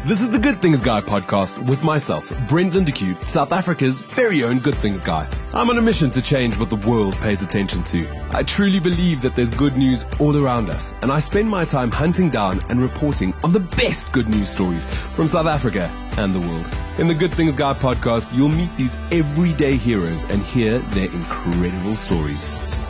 This is the Good Things Guy podcast with myself, Brent Lindeque, South Africa's very own Good Things Guy. I'm on a mission to change what the world pays attention to. I truly believe that there's good news all around us, and I spend my time hunting down and reporting on the best good news stories from South Africa and the world. In the Good Things Guy podcast, you'll meet these everyday heroes and hear their incredible stories.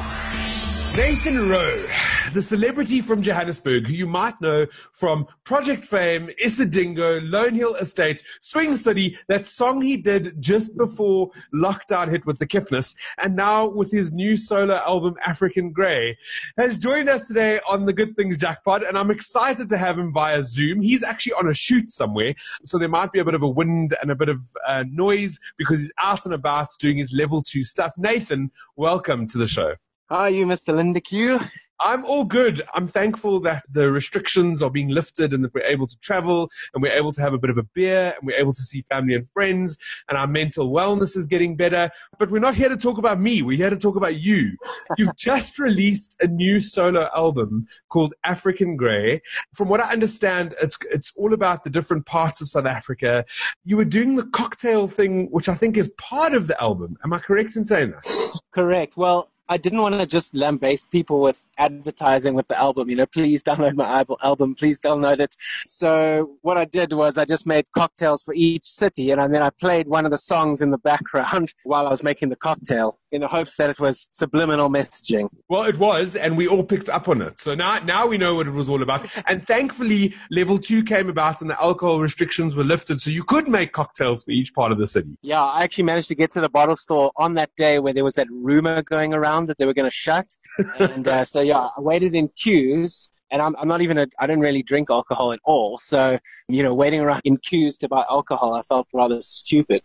Nathan Rowe, the celebrity from Johannesburg, who you might know from Project Fame, Isidingo, Lone Hill Estate, Swing City, that song he did just before lockdown hit with the Kiffness, and now with his new solo album, African Grey, has joined us today on the Good Things Jackpot, and I'm excited to have him via Zoom. He's actually on a shoot somewhere, so there might be a bit of a wind and a bit of noise because he's out and about doing his level 2 stuff. Nathan, welcome to the show. How are you, Mr. Lindeque? I'm all good. I'm thankful that the restrictions are being lifted and that we're able to travel and we're able to have a bit of a beer and we're able to see family and friends and our mental wellness is getting better. But we're not here to talk about me. We're here to talk about you. You've just released a new solo album called African Grey. From what I understand, it's all about the different parts of South Africa. You were doing the cocktail thing, which I think is part of the album. Am I correct in saying that? Correct. Well, I didn't want to just lambaste people with advertising with the album, please download my album, please download it. So what I did was I just made cocktails for each city, and then I played one of the songs in the background while I was making the cocktail in the hopes that it was subliminal messaging. Well, it was, and we all picked up on it. So now we know what it was all about. And thankfully, level 2 came about and the alcohol restrictions were lifted, so you could make cocktails for each part of the city. Yeah, I actually managed to get to the bottle store on that day where there was that rumor going around that they were going to shut. And so, yeah, I waited in queues. And I don't really drink alcohol at all. So, waiting around in queues to buy alcohol, I felt rather stupid.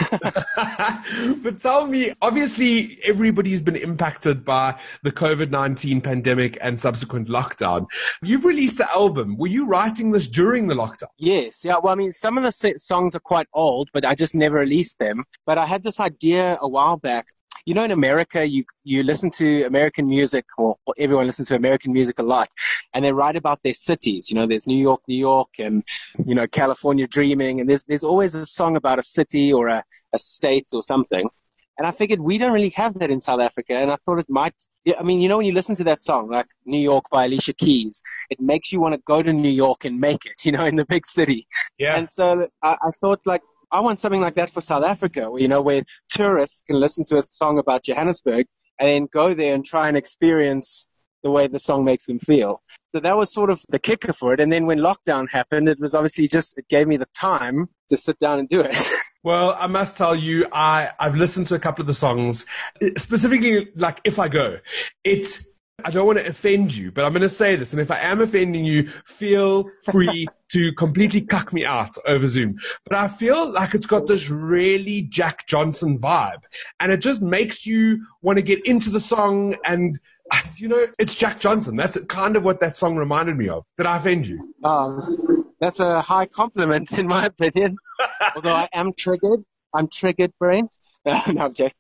But tell me, obviously everybody's been impacted by the COVID-19 pandemic and subsequent lockdown. You've released an album. Were you writing this during the lockdown? Yes. Yeah. Well, some of the songs are quite old, but I just never released them. But I had this idea a while back. In America, you listen to American music, or everyone listens to American music a lot, and they write about their cities. There's New York, and, California dreaming, and there's always a song about a city or a state or something. And I figured we don't really have that in South Africa, and I thought it might. When you listen to that song, like New York by Alicia Keys, it makes you want to go to New York and make it, in the big city. Yeah. And so I thought, I want something like that for South Africa, where tourists can listen to a song about Johannesburg and then go there and try and experience the way the song makes them feel. So that was sort of the kicker for it. And then when lockdown happened, it was obviously it gave me the time to sit down and do it. Well, I must tell you, I've listened to a couple of the songs, specifically like If I Go. I don't want to offend you, but I'm going to say this, and if I am offending you, feel free to completely cuck me out over Zoom. But I feel like it's got this really Jack Johnson vibe, and it just makes you want to get into the song, and, it's Jack Johnson. That's kind of what that song reminded me of. Did I offend you? That's a high compliment, in my opinion, although I am triggered. I'm triggered, Brent. No, I'm joking.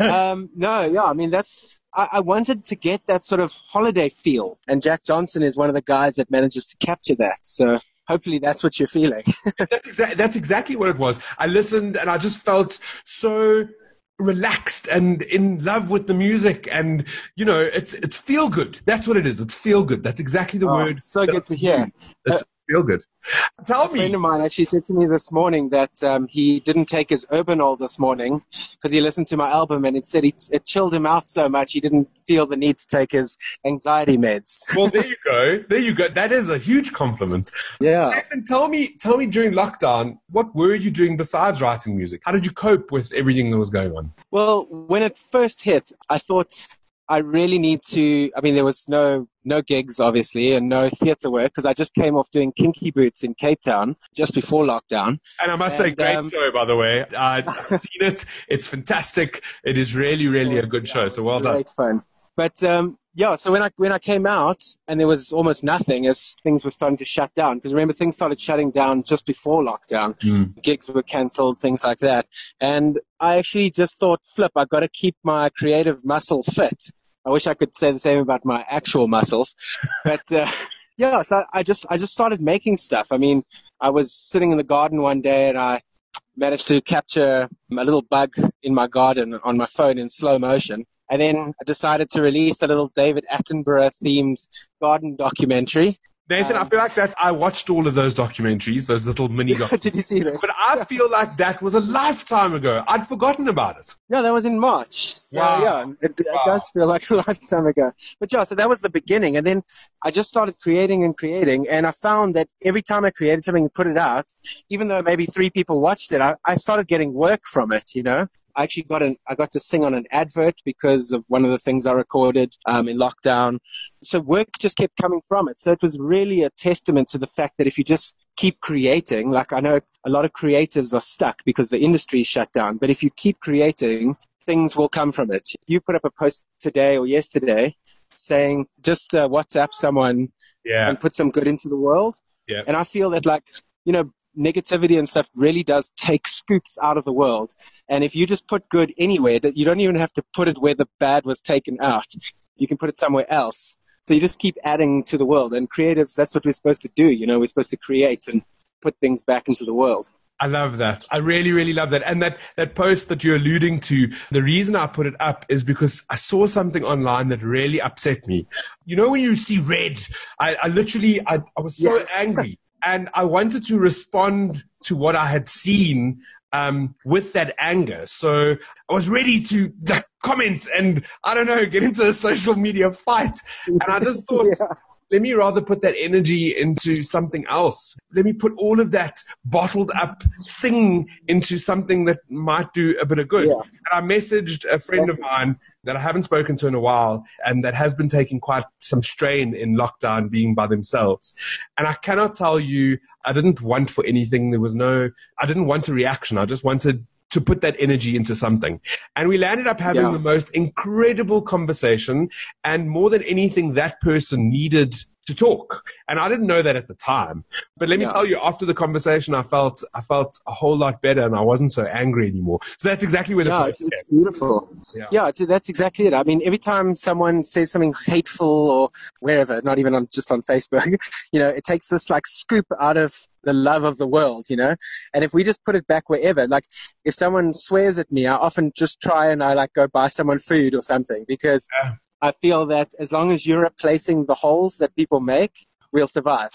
I wanted to get that sort of holiday feel, and Jack Johnson is one of the guys that manages to capture that. So hopefully that's what you're feeling. That's exactly what it was. I listened and I just felt so relaxed and in love with the music, and it's feel good. That's what it is. It's feel good. That's exactly the word. So good to hear. It's feel good. Tell me. A friend of mine actually said to me this morning that he didn't take his Urbanol this morning because he listened to my album, and it said it chilled him out so much he didn't feel the need to take his anxiety meds. Well, there you go. That is a huge compliment. Yeah. And tell me during lockdown, what were you doing besides writing music? How did you cope with everything that was going on? Well, when it first hit, I thought I really need to, there was no gigs, obviously, and no theatre work, because I just came off doing Kinky Boots in Cape Town just before lockdown. And I must say, great show, by the way. I've seen it. It's fantastic. It is really, really a good show, so well done. Great fun. But, so when I came out, and there was almost nothing as things were starting to shut down, because remember, things started shutting down just before lockdown. Gigs were cancelled, things like that. And I actually just thought, I've got to keep my creative muscle fit. I wish I could say the same about my actual muscles, but Yeah, so I just started making stuff. I mean, I was sitting in the garden one day and I managed to capture a little bug in my garden on my phone in slow motion. And then I decided to release a little David Attenborough themed garden documentary. Nathan, I feel like that I watched all of those documentaries, those little mini documentaries. Did you see that? But I feel like that was a lifetime ago. I'd forgotten about it. Yeah, that was in March. So, Wow. yeah, it does feel like a lifetime ago. But yeah, so that was the beginning. And then I just started creating, and I found that every time I created something and put it out, even though maybe 3 people watched it, I started getting work from it, you know. I actually I got to sing on an advert because of one of the things I recorded in lockdown. So work just kept coming from it. So it was really a testament to the fact that if you just keep creating, like I know a lot of creatives are stuck because the industry is shut down, but if you keep creating, things will come from it. You put up a post today or yesterday saying just WhatsApp someone and put some good into the world. Yeah. And I feel that, like, you know, negativity and stuff really does take scoops out of the world. And if you just put good anywhere, that you don't even have to put it where the bad was taken out. You can put it somewhere else. So you just keep adding to the world. And creatives, that's what we're supposed to do. You know, we're supposed to create and put things back into the world. I love that. I really, really love that. And that post that you're alluding to, the reason I put it up is because I saw something online that really upset me. You know, when you see red, I literally was so angry. And I wanted to respond to what I had seen with that anger. So I was ready to comment and, I don't know, get into a social media fight. And I just thought, let me rather put that energy into something else. Let me put all of that bottled up thing into something that might do a bit of good. And I messaged a friend of mine that I haven't spoken to in a while and that has been taking quite some strain in lockdown, being by themselves. And I cannot tell you, I didn't want for anything. I didn't want a reaction. I just wanted to put that energy into something. And we landed up having the most incredible conversation, and more than anything, that person needed to talk. And I didn't know that at the time. But let me tell you, after the conversation, I felt a whole lot better and I wasn't so angry anymore. So that's exactly where the post came. It's beautiful. That's exactly it. I mean, every time someone says something hateful or wherever, not even just on Facebook, you know, it takes this like scoop out of the love of the world, you know. And if we just put it back wherever, like if someone swears at me, I often just try and I like go buy someone food or something, because I feel that as long as you're replacing the holes that people make, we'll survive.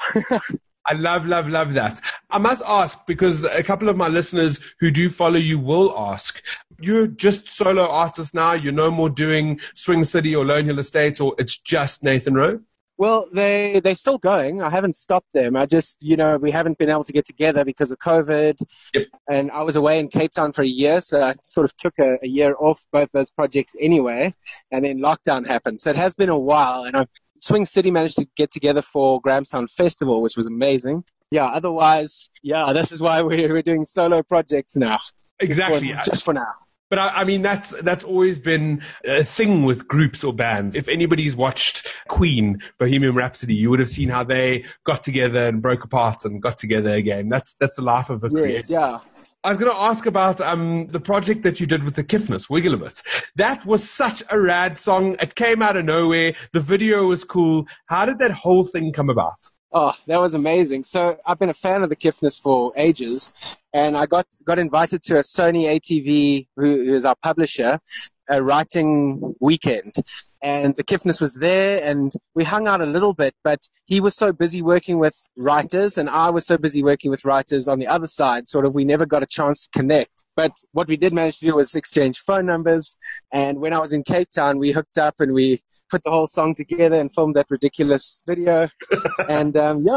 I love that. I must ask, because a couple of my listeners who do follow you will ask, you're just solo artist now? You're no more doing Swing City or Lone Hill Estate, or it's just Nathan Rowe? Well, they're still going. I haven't stopped them. I just, you know, we haven't been able to get together because of COVID. Yep. And I was away in Cape Town for a year, so I sort of took a year off both those projects anyway. And then lockdown happened. So it has been a while. And Swing City managed to get together for Grahamstown Festival, which was amazing. Yeah, otherwise, this is why we're doing solo projects now. Exactly. Just for now. But I mean, that's always been a thing with groups or bands. If anybody's watched Queen, Bohemian Rhapsody, you would have seen how they got together and broke apart and got together again. That's the life of a creator. Yeah. I was going to ask about the project that you did with the Kiffness, Wiggle a Bit. That was such a rad song. It came out of nowhere. The video was cool. How did that whole thing come about? Oh, that was amazing. So I've been a fan of the Kiffness for ages, and I got invited to a Sony ATV, who is our publisher, a writing weekend. And the Kiffness was there, and we hung out a little bit, but he was so busy working with writers, and I was so busy working with writers on the other side, sort of we never got a chance to connect. But what we did manage to do was exchange phone numbers, and when I was in Cape Town, we hooked up and we put the whole song together and filmed that ridiculous video. And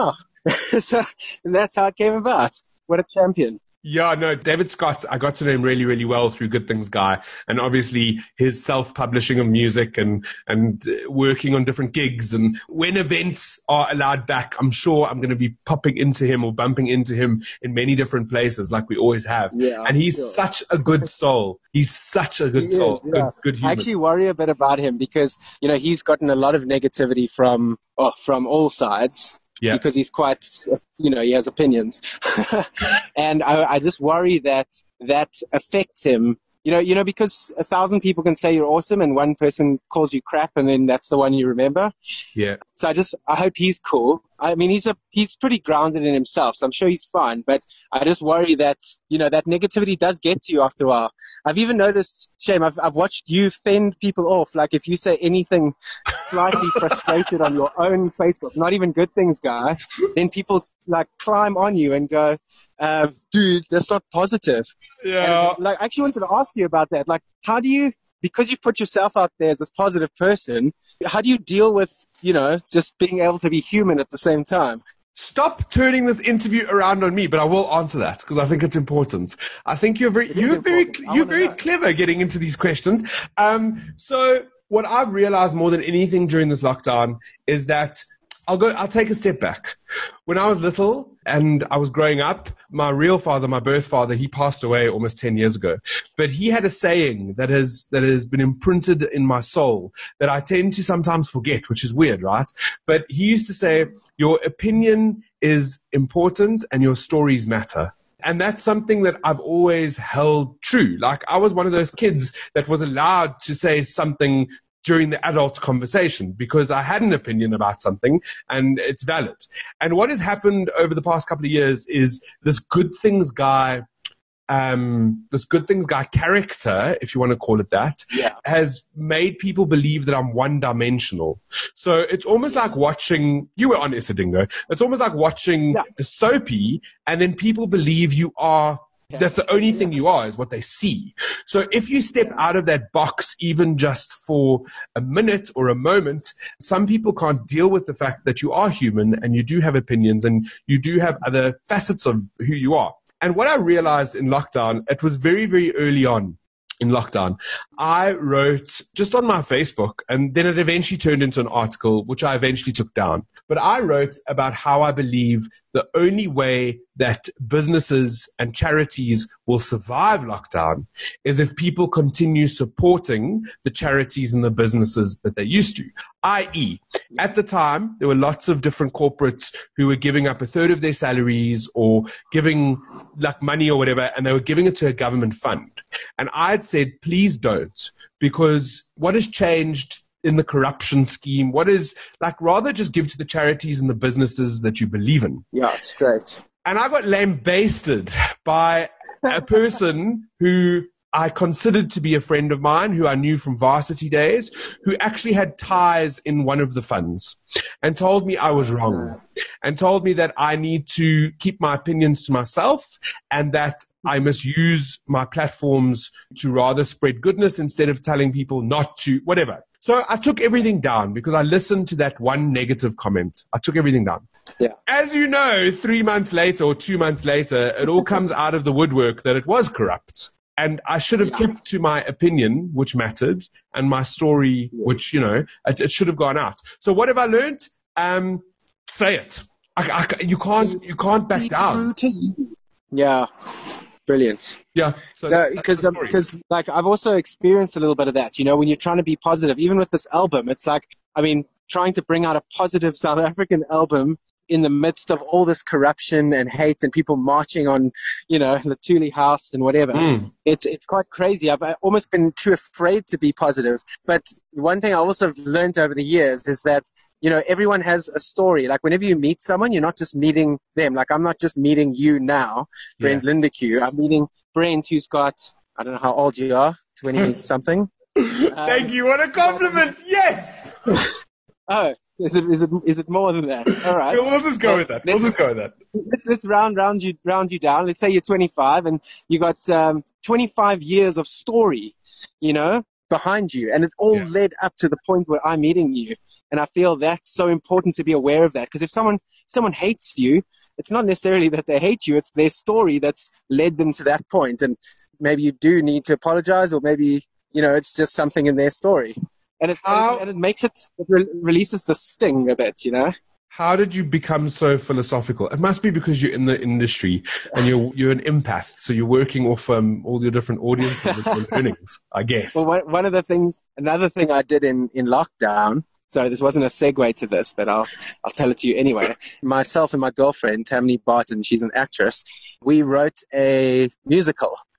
so, and that's how it came about. What a champion. Yeah, no, David Scott, I got to know him really, really well through Good Things Guy, and obviously his self-publishing of music and working on different gigs. And when events are allowed back, I'm sure I'm going to be popping into him or bumping into him in many different places like we always have. Yeah, and he's such a good soul. He's such a good soul. Good human. I actually worry a bit about him because, you know, he's gotten a lot of negativity from all sides. Yeah. Because he's quite, you know, he has opinions. And I just worry that affects him. You know, because 1,000 people can say you're awesome and one person calls you crap and then that's the one you remember. Yeah. So I hope he's cool. I mean, he's pretty grounded in himself, so I'm sure he's fine. But I just worry that, that negativity does get to you after a while. I've even noticed, Shame, I've watched you fend people off. Like if you say anything slightly frustrated on your own Facebook, not even good things, guy, then people like climb on you and go, dude, that's not positive. Yeah. And, I actually wanted to ask you about that. Like, how do you, because you've put yourself out there as this positive person, how do you deal with, just being able to be human at the same time? Stop turning this interview around on me, but I will answer that because I think it's important. I think you're very clever getting into these questions. So what I've realized more than anything during this lockdown is that I'll take a step back. When I was little and I was growing up, my real father, my birth father, he passed away almost 10 years ago. But he had a saying that has been imprinted in my soul that I tend to sometimes forget, which is weird, right? But he used to say, your opinion is important and your stories matter. And that's something that I've always held true. Like I was one of those kids that was allowed to say something during the adult conversation because I had an opinion about something and it's valid. And what has happened over the past couple of years is this good things guy character, if you want to call it that, has made people believe that I'm one-dimensional. So it's almost like watching, you were on Isidingo, it's almost like watching a soapy and then people believe you are that's the only thing you are is what they see. So if you step out of that box, even just for a minute or a moment, some people can't deal with the fact that you are human and you do have opinions and you do have other facets of who you are. And what I realized in lockdown, it was very, very early on in lockdown, I wrote just on my Facebook, and then it eventually turned into an article, which I eventually took down. But I wrote about how I believe the only way that businesses and charities will survive lockdown is if people continue supporting the charities and the businesses that they used to. I.e., at the time, there were lots of different corporates who were giving up a third of their salaries or giving like money or whatever, and they were giving it to a government fund. And I had said, please don't, because what has changed in the corruption scheme? What is like rather just give to the charities and the businesses that you believe in. Yeah, straight. And I got lambasted by a person who I considered to be a friend of mine, who I knew from varsity days, who actually had ties in one of the funds and told me I was wrong and told me that I need to keep my opinions to myself and that I must use my platforms to rather spread goodness instead of telling people not to, whatever. So I took everything down because I listened to that one negative comment. I took everything down. Yeah. As you know, 3 months later or 2 months later, it all comes out of the woodwork that it was corrupt. And I should have kept to my opinion, which mattered, and my story, which, it should have gone out. So what have I learned? Say it. You can't back down. True to you. Yeah. Brilliant. Yeah. So because I've also experienced a little bit of that. When you're trying to be positive, even with this album, it's like, trying to bring out a positive South African album in the midst of all this corruption and hate and people marching on, Latuli House and whatever. It's quite crazy. I've almost been too afraid to be positive. But one thing I also have learned over the years is that, everyone has a story. Like whenever you meet someone, you're not just meeting them. Like I'm not just meeting you now, Brent Lindeque. I'm meeting Brent, who's got, I don't know how old you are, 20 something. Thank you. What a compliment. Yes. Oh, is it more than that? All right. We'll just go with that. Let's round you down. Let's say you're 25 and you got 25 years of story, behind you, and it's all led up to the point where I'm meeting you. And I feel that's so important to be aware of that, because if someone hates you, it's not necessarily that they hate you; it's their story that's led them to that point. And maybe you do need to apologize, or maybe it's just something in their story. And it makes it releases the sting a bit, How did you become so philosophical? It must be because you're in the industry and you're an empath, so you're working off all your different audiences and earnings, I guess. Well, another thing I did in lockdown. So this wasn't a segue to this, but I'll tell it to you anyway. Myself and my girlfriend, Tammany Barton, she's an actress. We wrote a musical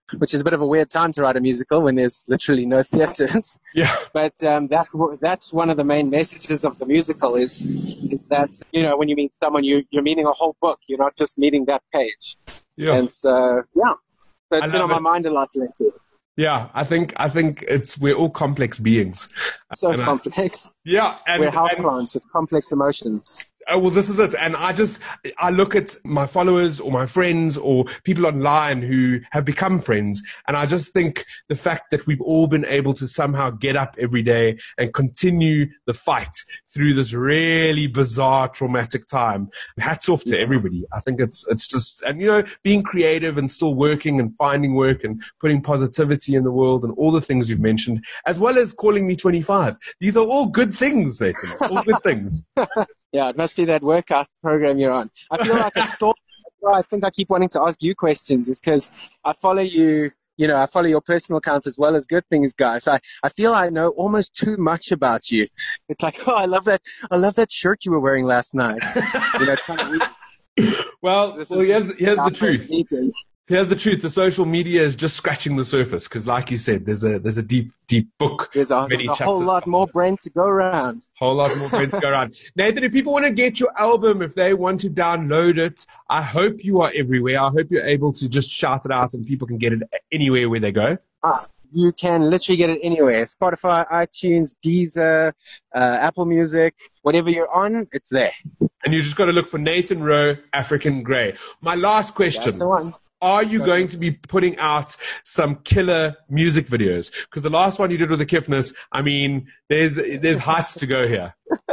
which is a bit of a weird time to write a musical when there's literally no theaters. Yeah. But that's one of the main messages of the musical is that, you know, when you meet someone, you're meeting a whole book. You're not just meeting that page. Yeah. And so, yeah. So it's been on my mind a lot lately. Yeah, I think we're all complex beings. So complex. Yeah. We're houseplants with complex emotions. Oh, well, this is it. And I look at my followers or my friends or people online who have become friends. And I just think the fact that we've all been able to somehow get up every day and continue the fight through this really bizarre, traumatic time. Hats off to everybody. I think it's just, and you know, being creative and still working and finding work and putting positivity in the world and all the things you've mentioned, as well as calling me 25. These are all good things, Nathan. All good things. Yeah, it must be that workout program you're on. I feel like a story. I think I keep wanting to ask you questions is because I follow you, you know, I follow your personal accounts as well as Good Things Guy. So I feel I know almost too much about you. It's like, oh, I love that shirt you were wearing last night. You know, it's kind of weird. Well, here's the truth. Here's the truth. The social media is just scratching the surface because, like you said, there's a deep book. There's a whole lot more Brent to go around. Nathan, if people want to get your album, if they want to download it, I hope you are everywhere. I hope you're able to just shout it out and people can get it anywhere where they go. You can literally get it anywhere. Spotify, iTunes, Deezer, Apple Music, whatever you're on, it's there. And you just got to look for Nathan Rowe, African Grey. My last question. That's the one. Are you going to be putting out some killer music videos? Because the last one you did with the Kiffness, I mean, there's heights to go here.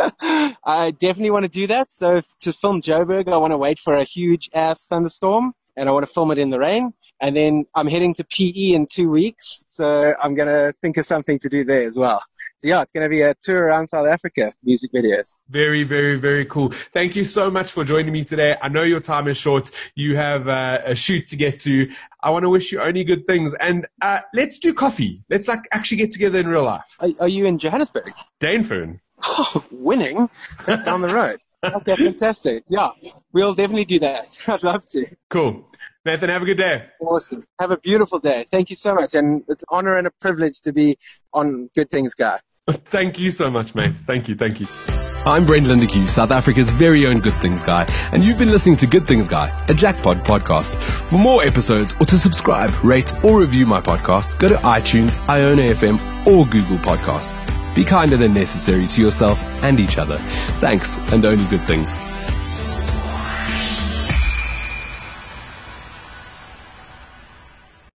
I definitely want to do that. So to film Joburg, I want to wait for a huge ass thunderstorm, and I want to film it in the rain. And then I'm heading to PE in 2 weeks, so I'm going to think of something to do there as well. So yeah, it's going to be a tour around South Africa, music videos. Very, very, very cool. Thank you so much for joining me today. I know your time is short. You have a shoot to get to. I want to wish you only good things. And let's do coffee. Let's actually get together in real life. Are you in Johannesburg? Dainfern. Oh, winning? That's down the road. Okay, fantastic. Yeah, we'll definitely do that. I'd love to. Cool. Nathan, have a good day. Awesome. Have a beautiful day. Thank you so much. And it's an honor and a privilege to be on Good Things Guy. Thank you so much, mate. Thank you. I'm Brent Lindeque, South Africa's very own Good Things Guy, and you've been listening to Good Things Guy, a Jackpot podcast. For more episodes or to subscribe, rate, or review my podcast, go to iTunes, Iona FM, or Google Podcasts. Be kinder than necessary to yourself and each other. Thanks, and only good things.